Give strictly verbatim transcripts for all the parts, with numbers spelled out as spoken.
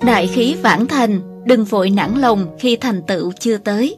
Đại khí vãn thành, đừng vội nản lòng khi thành tựu chưa tới.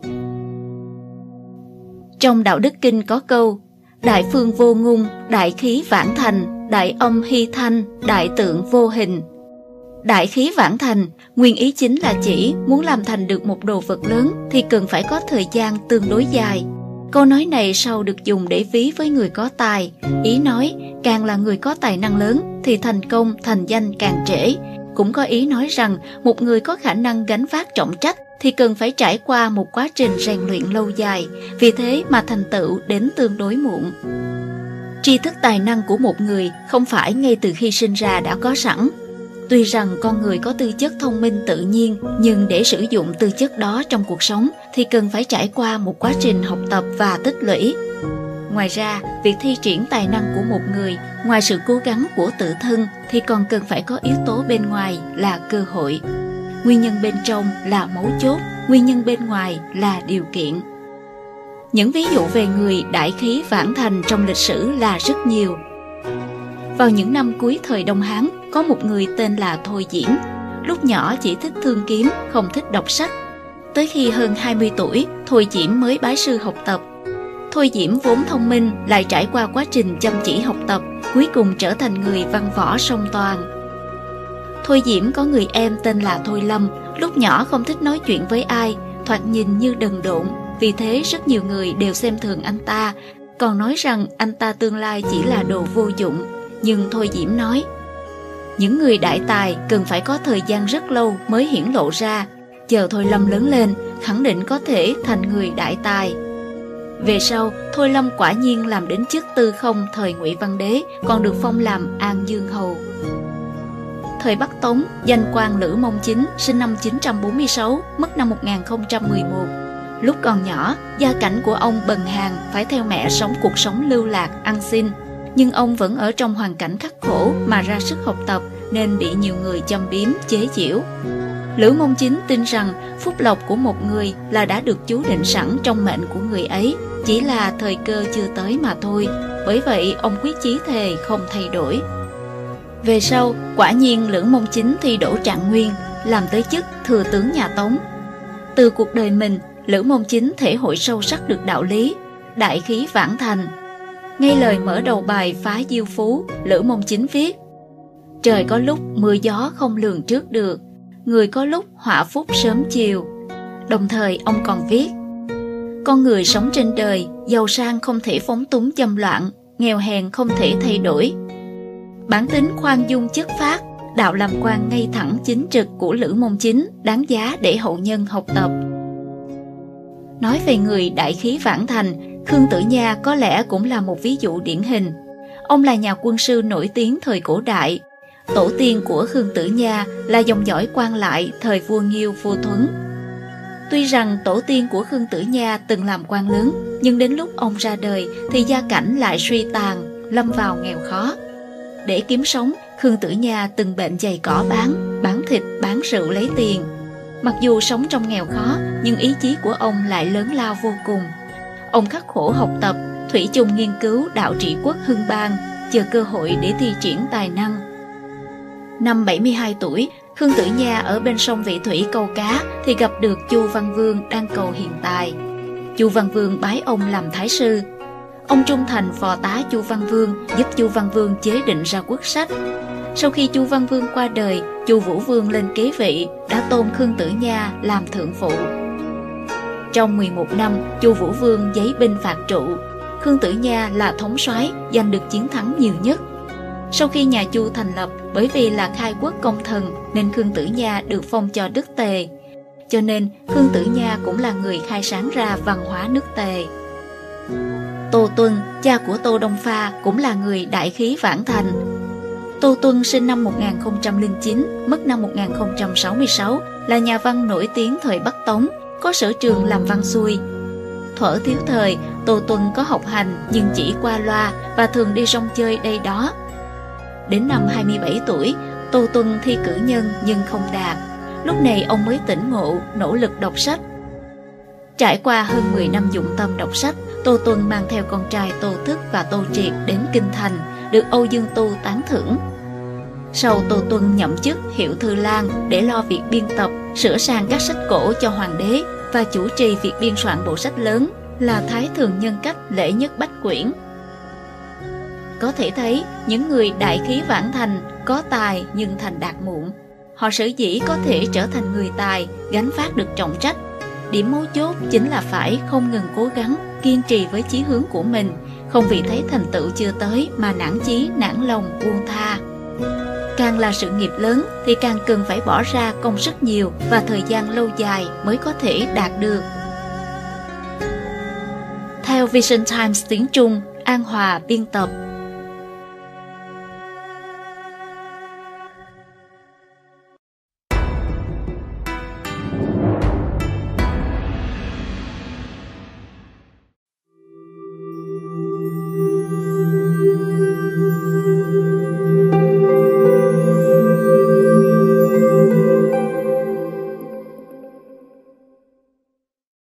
Trong Đạo Đức Kinh có câu: đại phương vô ngung, đại khí vãn thành, đại âm hy thanh, đại tượng vô hình. Đại khí vãn thành, nguyên ý chính là chỉ muốn làm thành được một đồ vật lớn thì cần phải có thời gian tương đối dài. Câu nói này sau được dùng để ví với người có tài, ý nói càng là người có tài năng lớn thì thành công thành danh càng trễ. Cũng có ý nói rằng một người có khả năng gánh vác trọng trách thì cần phải trải qua một quá trình rèn luyện lâu dài, vì thế mà thành tựu đến tương đối muộn. Tri thức tài năng của một người không phải ngay từ khi sinh ra đã có sẵn. Tuy rằng con người có tư chất thông minh tự nhiên, nhưng để sử dụng tư chất đó trong cuộc sống thì cần phải trải qua một quá trình học tập và tích lũy. Ngoài ra, việc thi triển tài năng của một người, ngoài sự cố gắng của tự thân thì còn cần phải có yếu tố bên ngoài là cơ hội. Nguyên nhân bên trong là mấu chốt, nguyên nhân bên ngoài là điều kiện. Những ví dụ về người đại khí vãn thành trong lịch sử là rất nhiều. Vào những năm cuối thời Đông Hán, có một người tên là Thôi Diễm. Lúc nhỏ chỉ thích thương kiếm, không thích đọc sách. Tới khi hơn hai mươi tuổi, Thôi Diễm mới bái sư học tập. Thôi Diễm vốn thông minh, lại trải qua quá trình chăm chỉ học tập, cuối cùng trở thành người văn võ song toàn. Thôi Diễm có người em tên là Thôi Lâm, lúc nhỏ không thích nói chuyện với ai, thoạt nhìn như đần độn, vì thế rất nhiều người đều xem thường anh ta, còn nói rằng anh ta tương lai chỉ là đồ vô dụng. Nhưng Thôi Diễm nói, những người đại tài cần phải có thời gian rất lâu mới hiển lộ ra, chờ Thôi Lâm lớn lên, khẳng định có thể thành người đại tài. Về sau, Thôi Lâm quả nhiên làm đến chức tư không thời Ngụy Văn Đế, còn được phong làm An Dương Hầu. Thời Bắc Tống, danh quan Lữ Mông Chính, sinh năm chín trăm bốn mươi sáu, mất năm một nghìn không trăm mười một. Lúc còn nhỏ, gia cảnh của ông bần hàn, phải theo mẹ sống cuộc sống lưu lạc, ăn xin. Nhưng ông vẫn ở trong hoàn cảnh khắc khổ mà ra sức học tập, nên bị nhiều người châm biếm, chế giễu. Lữ Mông Chính tin rằng phúc lộc của một người là đã được chú định sẵn trong mệnh của người ấy, chỉ là thời cơ chưa tới mà thôi. Bởi vậy ông quyết chí thề không thay đổi. Về sau, quả nhiên Lữ Mông Chính thi đỗ Trạng Nguyên, làm tới chức thừa tướng nhà Tống. Từ cuộc đời mình, Lữ Mông Chính thể hội sâu sắc được đạo lý đại khí vãn thành. Ngay lời mở đầu bài Phá Diêu Phú, Lữ Mông Chính viết: trời có lúc mưa gió không lường trước được, người có lúc họa phúc sớm chiều. Đồng thời ông còn viết: con người sống trên đời, giàu sang không thể phóng túng dâm loạn, nghèo hèn không thể thay đổi. Bản tính khoan dung chất phác, đạo làm quan ngay thẳng chính trực của Lữ Mông Chính đáng giá để hậu nhân học tập. Nói về người đại khí vãn thành, Khương Tử Nha có lẽ cũng là một ví dụ điển hình. Ông là nhà quân sư nổi tiếng thời cổ đại. Tổ tiên của Khương Tử Nha là dòng dõi quan lại thời vua Nghiêu vua Thuấn. Tuy rằng tổ tiên của Khương Tử Nha từng làm quan lớn, nhưng đến lúc ông ra đời thì gia cảnh lại suy tàn, lâm vào nghèo khó. Để kiếm sống, Khương Tử Nha từng bệnh giày cỏ bán, bán thịt, bán rượu lấy tiền. Mặc dù sống trong nghèo khó, nhưng ý chí của ông lại lớn lao vô cùng. Ông khắc khổ học tập, thủy chung nghiên cứu đạo trị quốc hưng bang, chờ cơ hội để thi triển tài năng. Năm bảy mươi hai tuổi, Khương Tử Nha ở bên sông Vị Thủy câu cá thì gặp được Chu Văn Vương đang cầu hiền tài. Chu Văn Vương bái ông làm thái sư. Ông trung thành phò tá Chu Văn Vương, giúp Chu Văn Vương chế định ra quốc sách. Sau khi Chu Văn Vương qua đời, Chu Vũ Vương lên kế vị, đã tôn Khương Tử Nha làm thượng phụ. Trong mười một năm, Chu Vũ Vương giấy binh phạt trụ. Khương Tử Nha là thống soái, giành được chiến thắng nhiều nhất. Sau khi nhà Chu thành lập, bởi vì là khai quốc công thần nên Khương Tử Nha được phong cho Đức Tề. Cho nên Khương Tử Nha cũng là người khai sáng ra văn hóa nước Tề. Tô Tuân, cha của Tô Đông Pha, cũng là người đại khí vãn thành. Tô Tuân sinh năm một nghìn không trăm lẻ chín, mất năm một nghìn không trăm sáu mươi sáu, là nhà văn nổi tiếng thời Bắc Tống, có sở trường làm văn xuôi. Thuở thiếu thời, Tô Tuân có học hành nhưng chỉ qua loa và thường đi rong chơi đây đó. Đến năm hai mươi bảy tuổi, Tô Tuân thi cử nhân nhưng không đạt. Lúc này ông mới tỉnh ngộ, nỗ lực đọc sách. Trải qua hơn mười năm dụng tâm đọc sách, Tô Tuân mang theo con trai Tô Thức và Tô Triệt đến Kinh Thành, được Âu Dương Tu tán thưởng. Sau Tô Tuân nhậm chức hiệu thư lang để lo việc biên tập, sửa sang các sách cổ cho hoàng đế và chủ trì việc biên soạn bộ sách lớn là Thái Thường Nhân Cách Lễ Nhất Bách Quyển. Có thể thấy, những người đại khí vãn thành có tài nhưng thành đạt muộn. Họ sở dĩ có thể trở thành người tài, gánh vác được trọng trách. Điểm mấu chốt chính là phải không ngừng cố gắng, kiên trì với chí hướng của mình, không vì thấy thành tựu chưa tới mà nản chí, nản lòng, buông tha. Càng là sự nghiệp lớn thì càng cần phải bỏ ra công sức nhiều và thời gian lâu dài mới có thể đạt được. Theo Vision Times tiếng Trung, An Hòa biên tập.